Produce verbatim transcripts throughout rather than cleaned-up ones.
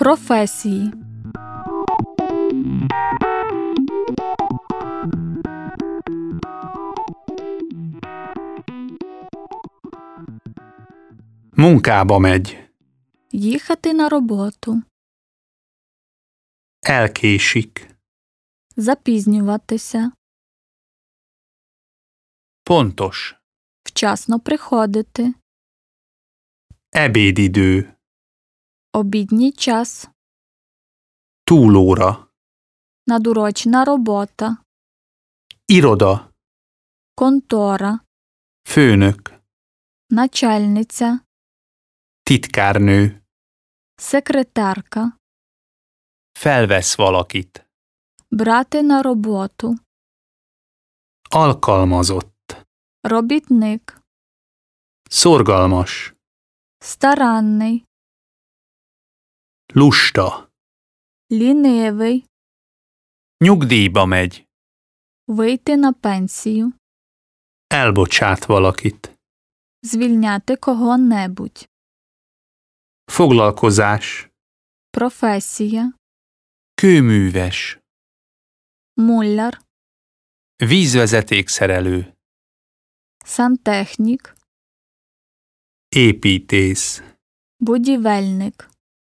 Професії. Munkába megy. Їхати на роботу. Elkésik. Запізнюватися. Pontos. Вчасно приходити. Ebédidő. Обідній час. Túlóra. Надурочна робота. Iroda. Контора. Főnök. Начальниця. Titkárnő. Секретарка. Felvesz valakit. Брати на роботу. Alkalmazott. Робітник. Szorgalmas. Старанний. Lusta. Лінивий. Nyugdíjba megy. Вийти на пенсію. Elbocsát valakit. Звільняти кого-небудь. Foglalkozás. Професія. Kőműves. Муляр. Vízvezetékszerelő. Сантехнік. Építész. Будівельник.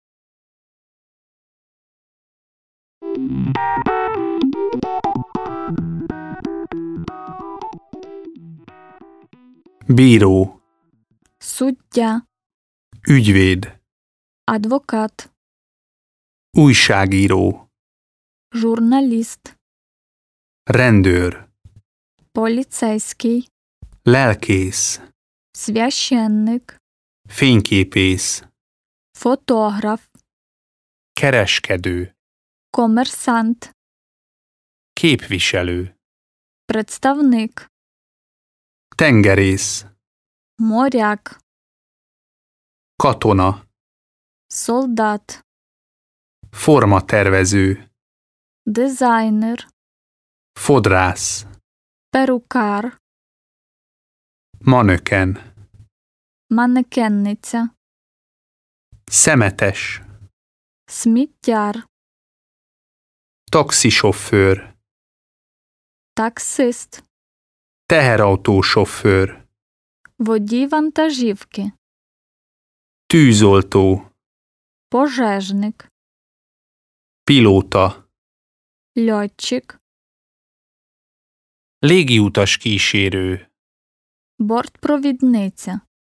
Bíró. Суддя. Ügyvéd. Адвокат. Újságíró. Журналіст. Rendőr. Поліцейський. Lelkész. Священник. Fényképész. Фотограф. Kereskedő. Комерсант. Képviselő. Представник. Tengerész. Моряк. Katona. Солдат. Formatervező. Дизайнер. Fodrász. Перукар. Manöken. Манекенниця. Szemetes. Сміттяр. Taxisofőr. Таксист. Teherautósofőr. Водій вантажівки. Tűzoltó. Пожежник. Pilóta. Льотчик. Légiutas kísérő. Бортпровідниця.